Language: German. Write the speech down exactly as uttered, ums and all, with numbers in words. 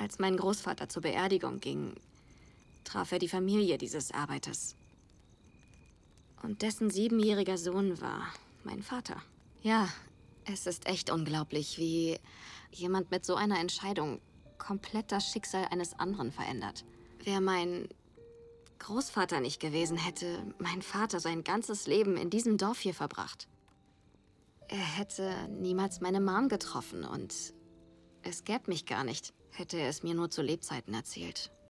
Als mein Großvater zur Beerdigung ging, traf er die Familie dieses Arbeiters. Und dessen siebenjähriger Sohn war mein Vater. Ja, es ist echt unglaublich, wie jemand mit so einer Entscheidung komplett das Schicksal eines anderen verändert. Wäre mein Großvater nicht gewesen, hätte mein Vater sein ganzes Leben in diesem Dorf hier verbracht. Er hätte niemals meine Mom getroffen und es gäbe mich gar nicht, hätte er es mir nur zu Lebzeiten erzählt.